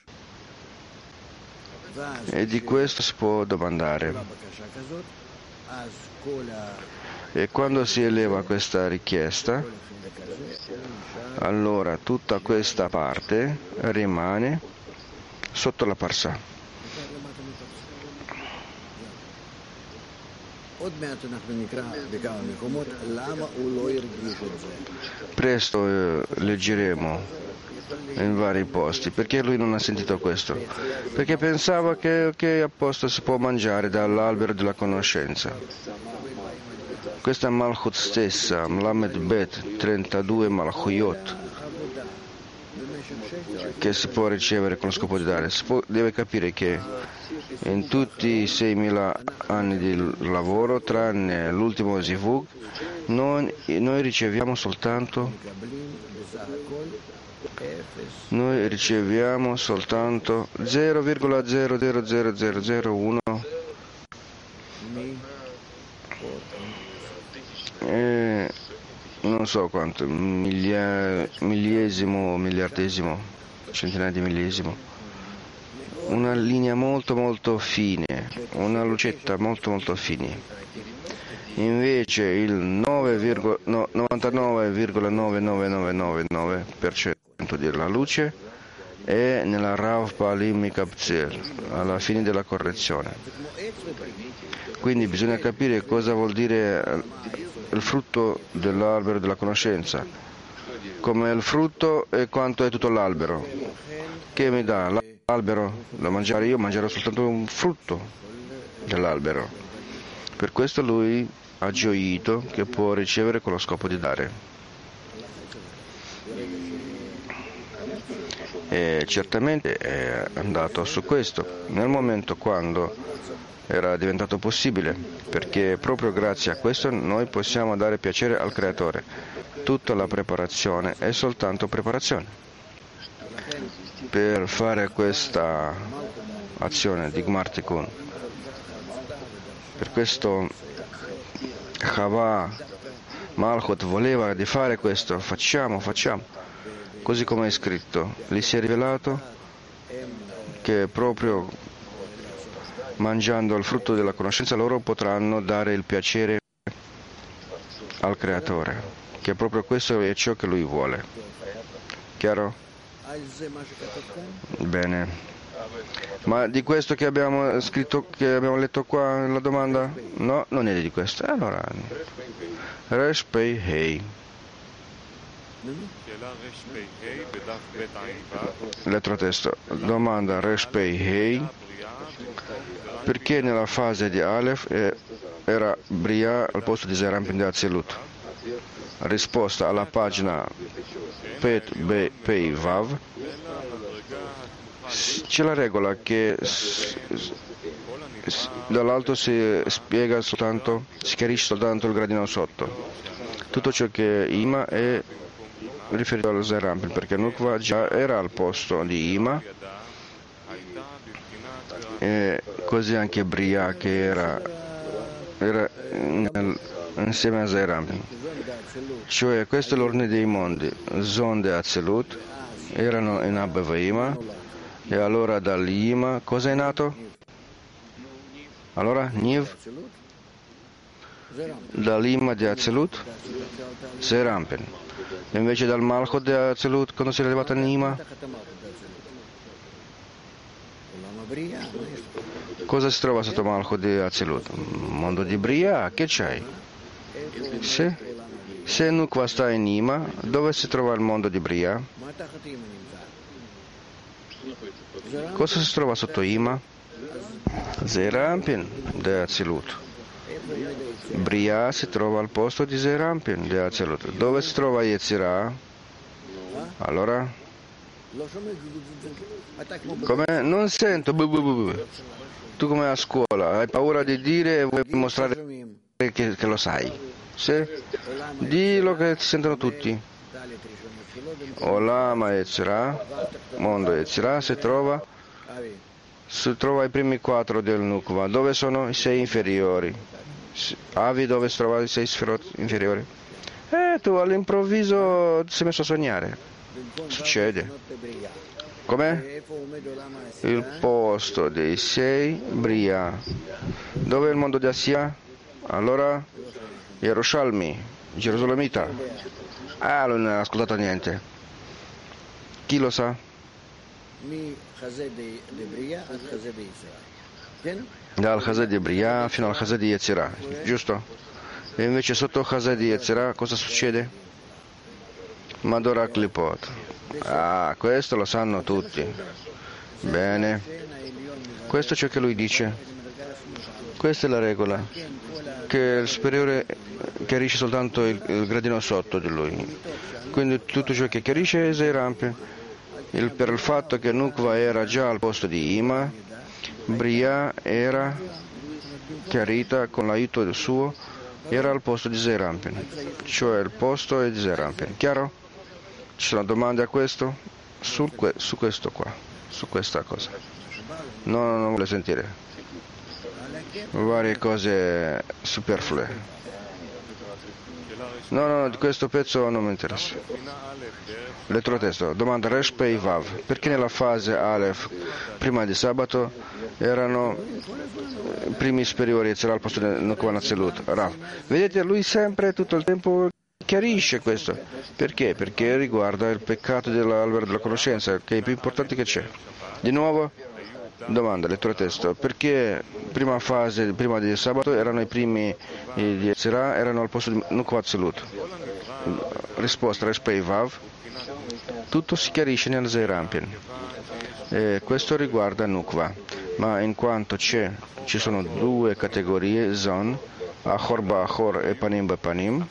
e di questo si può domandare. E quando si eleva questa richiesta, allora tutta questa parte rimane sotto la Parsa. Presto eh, leggeremo in vari posti perché lui non ha sentito questo, perché pensava che ok, a posto si può mangiare dall'albero della conoscenza. Questa Malchut stessa, Mlamed Bet, trentadue Malchuyot, che si può ricevere con lo scopo di dare, si può, deve capire che In tutti i seimila anni di lavoro, tranne l'ultimo Zivug, noi, noi riceviamo soltanto noi riceviamo soltanto zero virgola zero zero zero zero zero uno e non so quanto, miglia, milliesimo, miliardesimo, centinaia di millesimo. Una linea molto molto fine, una lucetta molto molto fine. Invece il novantanove virgola nove nove nove nove nove per cento della luce è nella Rav Palim Mikabzer, alla fine della correzione. Quindi bisogna capire cosa vuol dire il frutto dell'albero della conoscenza, come il frutto e quanto è tutto l'albero. Che mi dà l'albero da mangiare? Io mangerò soltanto un frutto dell'albero. Per questo lui ha gioito che può ricevere con lo scopo di dare. E certamente è andato su questo nel momento quando era diventato possibile, perché proprio grazie a questo noi possiamo dare piacere al Creatore. Tutta la preparazione è soltanto preparazione. Per fare questa azione di Gmar Tikkun. Per questo Chava Malchut voleva di fare questo, facciamo, facciamo, così come è scritto. Gli si è rivelato che proprio mangiando il frutto della conoscenza loro potranno dare il piacere al Creatore, che proprio questo è ciò che lui vuole. Chiaro? Bene. Ma di questo che abbiamo scritto, che abbiamo letto qua nella domanda? No, non è di questo. Allora, Resh Pei Hei. Lettera testo. Domanda Resh Pei Hei. Perché nella fase di Aleph era Bria al posto di Zeranpin di Azilut? Risposta alla pagina Pet Be Pei Vav. C'è la regola che dall'alto si spiega soltanto, si chiarisce soltanto il gradino sotto. Tutto ciò che è Ima è riferito allo Zeranpin, perché Nukva già era al posto di Ima, e così anche Bria che era, era nel, insieme a Zeranpin. Cioè questo è l'ordine dei mondi. Zonde Azilut erano in Abba Ima. E allora dall'Ima cosa è nato? Allora Niv? Dall'Ima di Azilut? Zeranpin. Invece dal Malchut di Azilut, quando si è arrivata Nima? Cosa si trova sotto Malchut di Azilut? Mondo di Bria? Che c'hai? Se, se Nukva sta in Nima, dove si trova il mondo di Bria? Cosa si trova sotto Ima? Zeranpin di Azilut. Bria si trova al posto di Zeranpin di Azilut. Dove si trova Yetzirah? Allora? Come? Non sento. Bu bu bu. Tu come a scuola? Hai paura di dire e vuoi mostrare che, che lo sai? Sì? Dillo che ti sentono tutti. Olama Yetzirah, mondo Yetzirah, si trova si trova ai primi quattro del Nukva. Dove sono i sei inferiori? Avi, dove si trova i sei inferiori? Eh, tu all'improvviso ti sei messo a sognare. Succede. Com'è? Il posto dei sei Bria. Dove è il mondo di Assia? Allora, Yerushalmi, Gerusalemita. Ah, non ha ascoltato niente. Chi lo sa? Dal Chazè di Bria fino al Chazè di Yetzirah, giusto? E invece sotto il Chazè di Yetzirah cosa succede? Madora Klipot. Ah, questo lo sanno tutti. Bene. Questo è ciò che lui dice. Questa è la regola. Che il superiore chiarisce soltanto il, il gradino sotto di lui. Quindi tutto ciò che chiarisce è Zeranpin. Il, per il fatto che Nukva era già al posto di Ima, Bria era chiarita con l'aiuto del suo, era al posto di Zeirampin, cioè il posto è di Zeirampin. Chiaro? Ci sono domande a questo? Su, que- su questo qua, su questa cosa. No, no, non vuole sentire. Varie cose superflue. No, no, di questo pezzo non mi interessa. Lettero testo. Domanda Resh Pei Vav. Perché nella fase Aleph, prima di sabato, erano i primi superiori e c'era al posto del Nukva Nazilut? Rav. Vedete, lui sempre, tutto il tempo, chiarisce questo. Perché? Perché riguarda il peccato dell'albero della conoscenza, che è il più importante che c'è. Di nuovo, domanda, lettero testo. Perché prima fase, prima di sabato, erano i primi di Yetzirah, erano al posto di Nukva Nazilut? Risposta Resh Pei Vav. Tutto si chiarisce nel Zeirampin. E questo riguarda Nukva, ma in quanto c'è, ci sono due categorie, Zon, Achor Ba'achor e Panim Ba'Panim,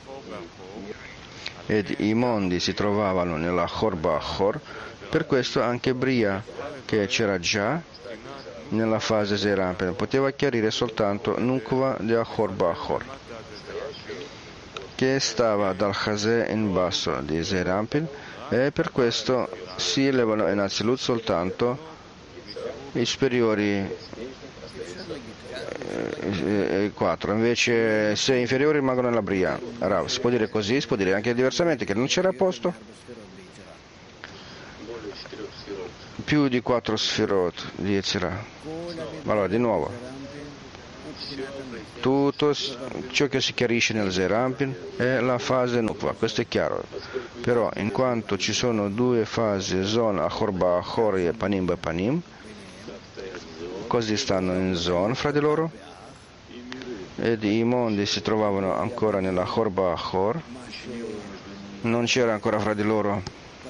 ed i mondi si trovavano nell'Achor Ba'achor, per questo anche Bria, che c'era già nella fase Zeirampin, poteva chiarire soltanto Nukva di Achor Ba'achor, che stava dal Chazé in basso di Zeirampin, e per questo si elevano in Azilut soltanto i superiori eh, quattro, invece sei inferiori rimangono nella Bria. Rav, si può dire così, si può dire anche diversamente, che non c'era posto? Più di quattro sfirot di Yetzirah. Allora, di nuovo. Tutto ciò che si chiarisce nel Zeirampin è la fase Nukva, questo è chiaro. Però in quanto ci sono due fasi, Zon, Achor Ba'achor e Panim Ba'Panim, così stanno in Zon fra di loro, ed i mondi si trovavano ancora nell'Achor Ba'achor, non c'era ancora fra di loro.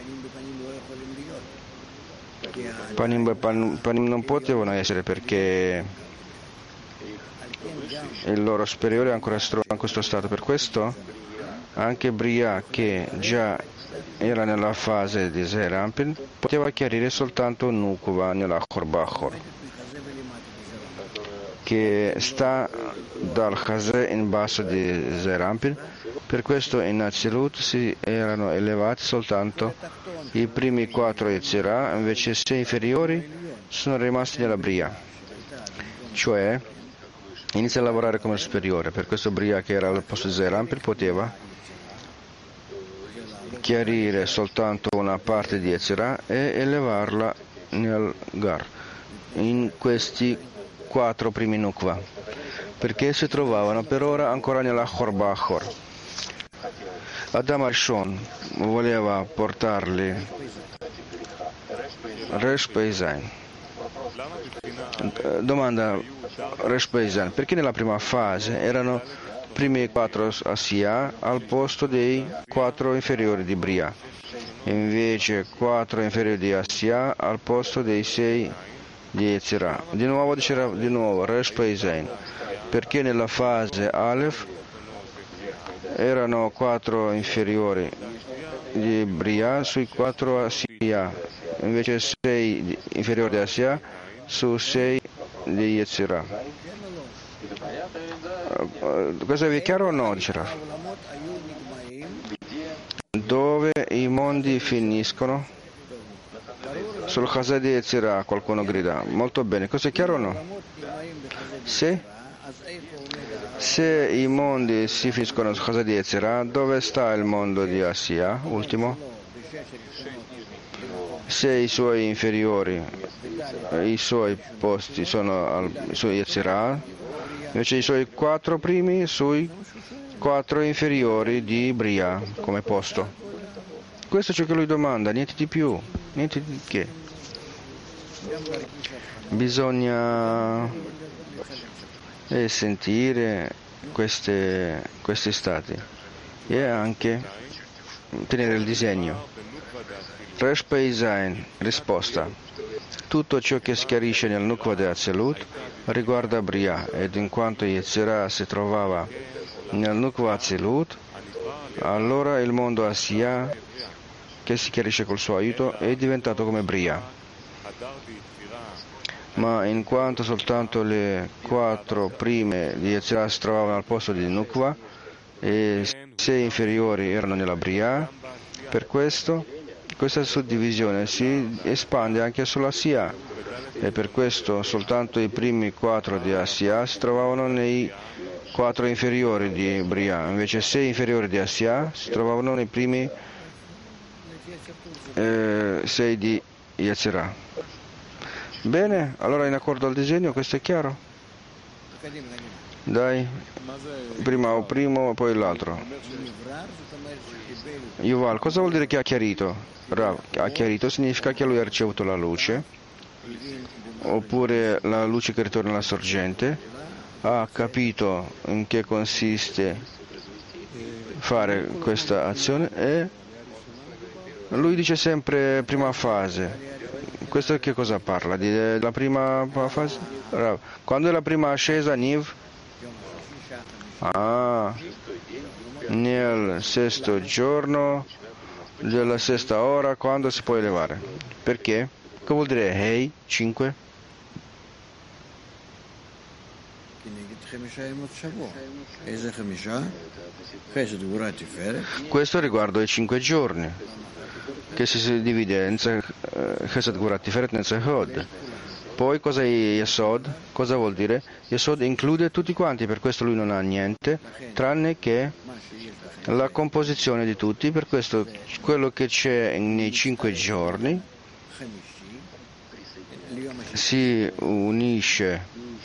Panim Ba'Panim non potevano essere perché il loro superiore ancora si trova in questo stato. Per questo anche Bria, che già era nella fase di Zeirampin, poteva chiarire soltanto Nukva nell'Achor Ba'achor, che sta dal Chazé in basso di Zeirampin. Per questo in Azilut si erano elevati soltanto i primi quattro Yetzirah, invece sei inferiori sono rimasti nella Bria, cioè inizia a lavorare come superiore. Per questo Bria, che era al posto di Zeirampin, poteva chiarire soltanto una parte di Yetzirah e elevarla nel Gar, in questi quattro primi Nukva, perché si trovavano per ora ancora nell'Achor Ba'achor. Adam Arishon voleva portarli Resh Pei Zain. Domanda Resh Pei Zain, perché nella prima fase erano i primi quattro Asiya al posto dei quattro inferiori di Bria, invece quattro inferiori di Asiya al posto dei sei di Yetzirah? Di nuovo diceva di nuovo Resh Pei Zain, perché nella fase Aleph erano quattro inferiori di Bria sui quattro Asiya, invece sei inferiori di Asiya su sei di Yetzirah. Questo vi è chiaro o no? Diceva. Dove i mondi finiscono? Sul Chazé di Yetzirah, qualcuno grida. Molto bene, questo è chiaro o no? Se, se i mondi si finiscono sul Chazé di Yetzirah, dove sta il mondo di Asiya, ultimo? Se i suoi inferiori, i suoi posti sono al, su Yetzirah, invece i suoi quattro primi sui quattro inferiori di Bria come posto. Questo è ciò che lui domanda, niente di più, niente di che. Bisogna eh, sentire queste, questi stati e anche tenere il disegno. Resh Pei Zain, risposta. Tutto ciò che si chiarisce nel Nukva di Azilut riguarda Bria, ed in quanto Yetzirah si trovava nel Nukva Azilut, allora il mondo Asiya, che si chiarisce col suo aiuto, è diventato come Bria. ma in quanto soltanto le quattro prime di Yetzirah si trovavano al posto di Nukva e sei inferiori erano nella Briah, per questo questa suddivisione si espande anche sulla Sia, e per questo soltanto i primi quattro di Assia si trovavano nei quattro inferiori di Briah, invece sei inferiori di Assia si trovavano nei primi eh, sei di Yetzirah. Bene, allora in accordo al disegno, questo è chiaro? Dai, prima o primo, poi l'altro. Yuval, cosa vuol dire che ha chiarito? Rav, ha chiarito significa che lui ha ricevuto la luce, oppure la luce che ritorna alla sorgente, ha capito in che consiste fare questa azione e lui dice sempre prima fase. Questo che cosa parla? Della prima fase? Quando è la prima ascesa, Niv? Ah, nel sesto giorno della sesta ora, quando si può elevare. Perché? Che vuol dire Hei, cinque? Questo riguardo i cinque giorni, che si divide in Chesed Gurat Tiferet e Hod. Poi cosa è Yesod? Cosa vuol dire? Yesod include tutti quanti, per questo lui non ha niente, tranne che la composizione di tutti, per questo quello che c'è nei cinque giorni si unisce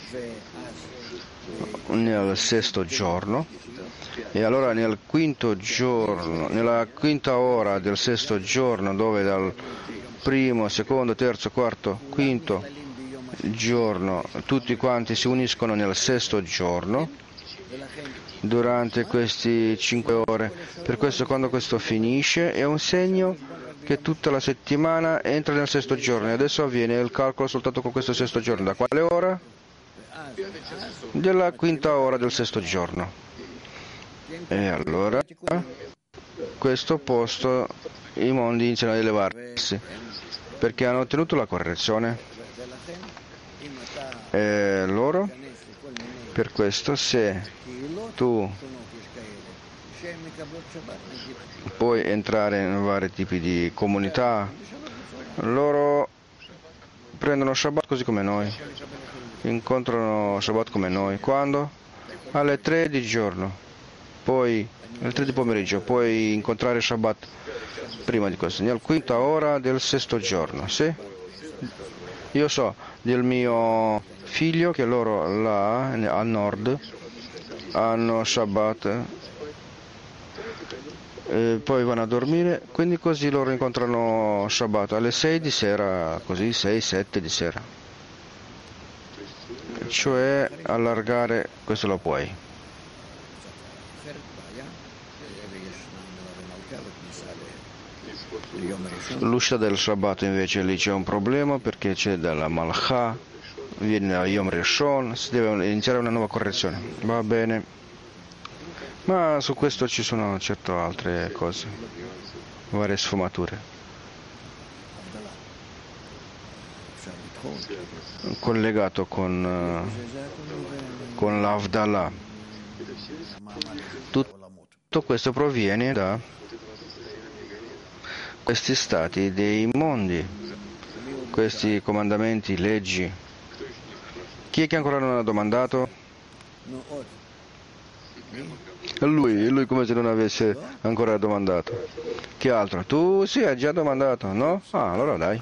nel sesto giorno, e allora nel quinto giorno, nella quinta ora del sesto giorno, dove dal primo, secondo, terzo, quarto, quinto giorno tutti quanti si uniscono nel sesto giorno durante questi cinque ore. Per questo quando questo finisce è un segno che tutta la settimana entra nel sesto giorno, e adesso avviene il calcolo soltanto con questo sesto giorno. Da quale ora? Della quinta ora del sesto giorno. E allora questo posto i mondi iniziano ad elevarsi perché hanno ottenuto la correzione. E loro, per questo, se tu puoi entrare in vari tipi di comunità, loro prendono Shabbat così come noi, incontrano Shabbat come noi. Quando? Alle tre di giorno, poi alle tre di pomeriggio, puoi incontrare Shabbat prima di questo, nel quinta ora del sesto giorno. Sì? Io so del mio figlio che loro là a nord hanno Shabbat e poi vanno a dormire, quindi così loro incontrano Shabbat alle sei di sera, così sei sette di sera, cioè allargare questo lo puoi. L'uscita del Shabbat invece lì c'è un problema perché c'è della Malcha, viene a Yom Rishon, si deve iniziare una nuova correzione. Va bene, ma su questo ci sono certo altre cose, varie sfumature. Collegato con, con l'Avdallah. Tutto questo proviene da questi stati dei mondi, questi comandamenti, leggi. Chi è che ancora non ha domandato? Lui, lui come se non avesse ancora domandato. Che altro? Tu sì, hai già domandato, no? Ah, allora dai.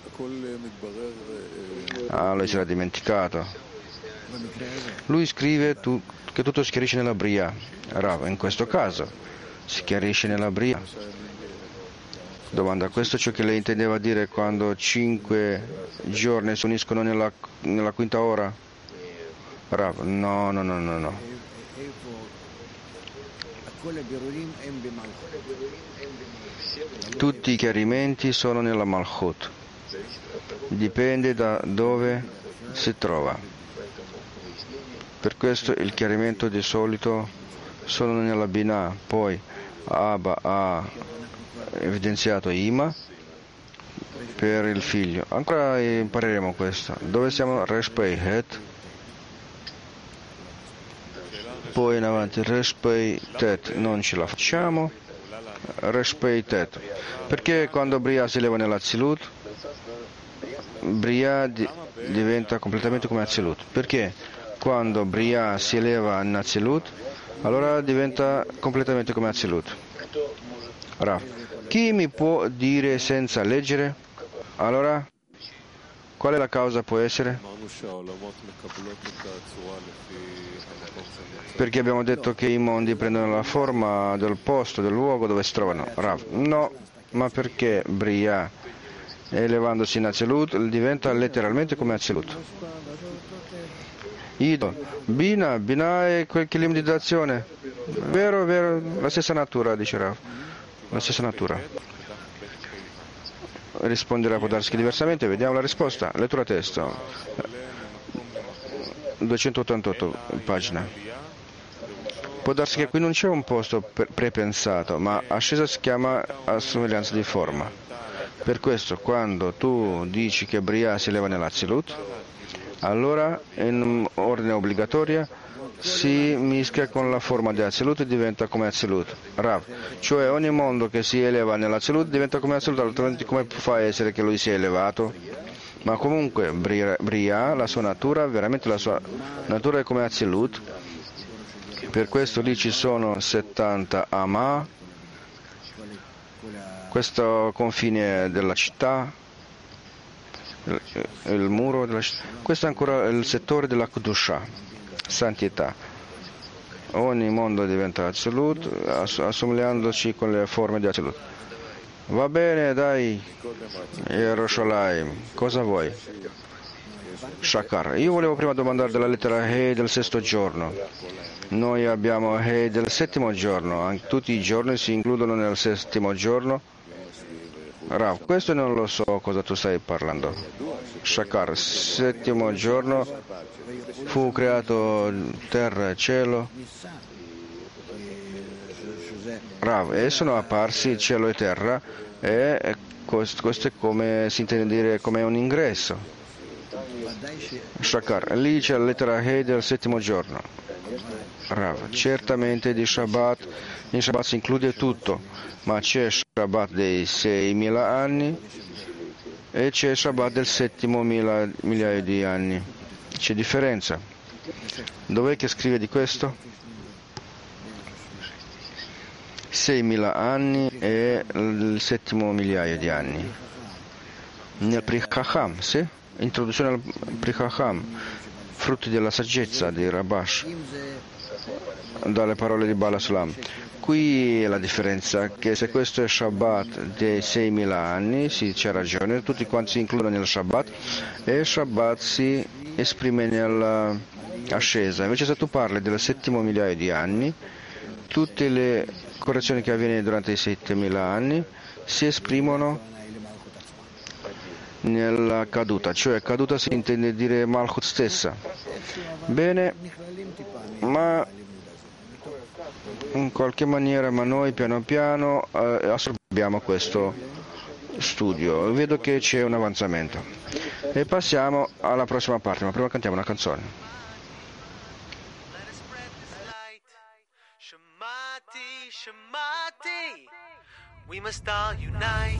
Ah, lui si era dimenticato. Lui scrive tu, che tutto si chiarisce nella Briah. Rav, in questo caso si chiarisce nella Briah. Domanda, questo è ciò che lei intendeva dire quando cinque giorni si uniscono nella, nella quinta ora? Rav, no, no, no, no, no. Tutti i chiarimenti sono nella Malchut. Dipende da dove si trova. Per questo il chiarimento di solito sono nella Binah, poi Abba ha evidenziato Ima, per il figlio. Ancora impareremo questo. Dove siamo? Respei het. Poi in avanti Respei tet non ce la facciamo. Respei tet. Perché quando Bria si eleva nell'Azilut, Bria di, diventa completamente come Azilut? Perché quando Bria si eleva in Azilut, allora diventa completamente come Azilut. Rav, chi mi può dire senza leggere? Allora, qual è la causa? Può essere? Perché abbiamo detto che i mondi prendono la forma del posto, del luogo dove si trovano. Rav, no, ma perché Bria, elevandosi in Azilut, diventa letteralmente come Azilut. Ido, Bina, Bina è quel chilim di d'azione. Vero, vero, la stessa natura, dice Rav. La stessa natura. Risponderà Podarsky diversamente, vediamo la risposta. Lettura testo. duecentottantotto pagina. Podarsky, qui non c'è un posto prepensato, ma ascesa si chiama assomiglianza di forma. Per questo, quando tu dici che Bria si eleva nell'Azilut, allora in ordine obbligatoria si mischia con la forma di Azilut e diventa come Azilut. Rav, cioè ogni mondo che si eleva nell'Azilut diventa come Azilut, altrimenti come fa a essere che lui sia elevato? Ma comunque Bria, Bria, la sua natura, veramente la sua natura è come Azilut. Per questo lì ci sono settanta Ama, questo confine della città, il, il muro della città. Questo è ancora il settore della Kedusha, santità. Ogni mondo diventa Azilut, assomigliandoci con le forme di Azilut. Va bene, dai, Yerushalayim, cosa vuoi? Shakar, io volevo prima domandare della lettera He del sesto giorno. Noi abbiamo He del settimo giorno, tutti i giorni si includono nel settimo giorno. Rav, questo non lo so cosa tu stai parlando. Shakar, settimo giorno fu creato terra e cielo. Rav, e sono apparsi cielo e terra e questo è come si intende dire come un ingresso. Shakar, lì c'è la lettera He del settimo giorno. Rav, certamente di Shabbat, in Shabbat si include tutto, ma c'è Shabbat dei seimila anni e c'è Shabbat del settimo mila, migliaio di anni. C'è differenza. Dov'è che scrive di questo? seimila anni e il settimo migliaio di anni. Nel Pri Chacham, sì? Introduzione al Pri Chacham, frutti della saggezza di Rabash, dalle parole di Bala Sulam. Qui è la differenza, che se questo è Shabbat dei seimila anni, sì, c'è ragione, tutti quanti si includono nel Shabbat e Shabbat si esprime nell'ascesa. Invece se tu parli del settimo migliaio di anni, tutte le correzioni che avvengono durante i settemila anni si esprimono nella caduta, cioè caduta si intende dire Malchut stessa. Bene, ma in qualche maniera, ma noi piano piano eh, assorbiamo questo studio. Vedo che c'è un avanzamento. E passiamo alla prossima parte, ma prima cantiamo una canzone. Shemati, Shemati, we must all unite.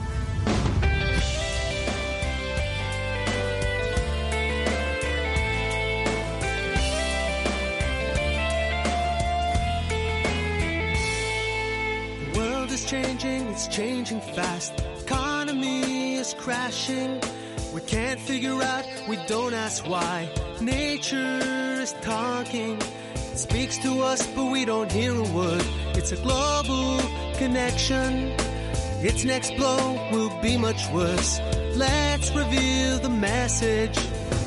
The world is changing, it's changing fast. Economy is crashing. We can't figure out, we don't ask why. Nature is talking. It speaks to us, but we don't hear a word. It's a global connection. Its next blow will be much worse. Let's reveal the message.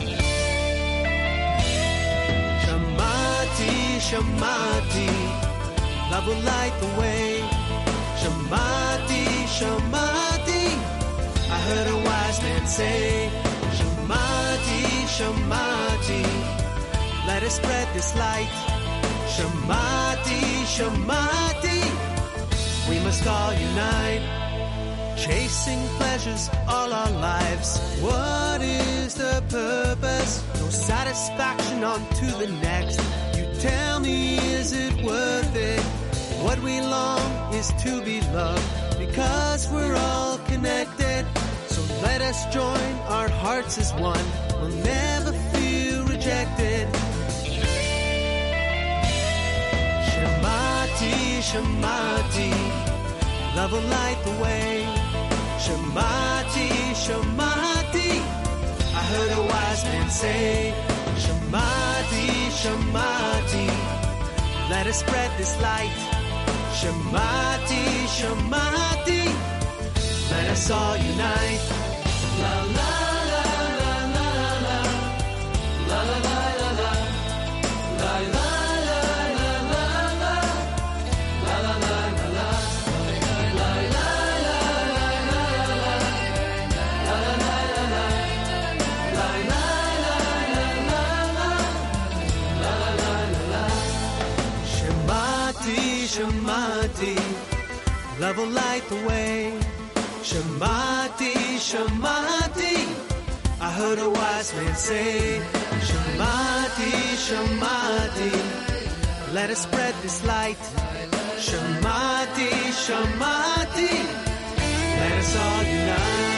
Shamati, Shamati, love will light the way. Shamati, Shamati, I heard a wise man say. Shamati, Shamati, let us spread this light. Shamati, Shamati, we must all unite. chasing pleasures all our lives. What is the purpose? No satisfaction, on to the next. You tell me, is it worth it? What we long is to be loved, because we're all connected. So let us join our hearts as one. We'll never feel rejected. Shamati, Shamati, love will light the way. Shamati, Shamati, I heard a wise man say. Shamati, Shamati, let us spread this light. Shamati, Shamati, let us all unite. La la la la la la la la la la la la la la. Shamati, love will light the way. Shamati, Shamati, I heard a wise man say. Shamati, Shamati, let us spread this light. Shamati, Shamati, let us all unite.